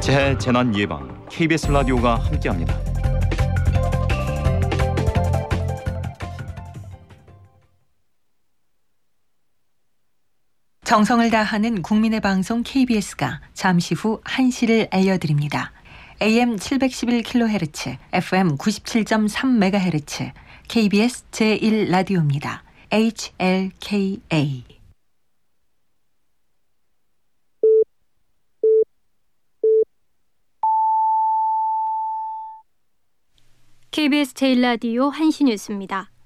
재난 예방 KBS 라디오가 함께합니다. 정성을 다하는 국민의 방송 KBS가 잠시 후 1시를 알려드립니다. AM 711kHz, FM 97.3MHz, KBS 제1라디오입니다. HLKA. KBS 제1라디오 1시 뉴스입니다.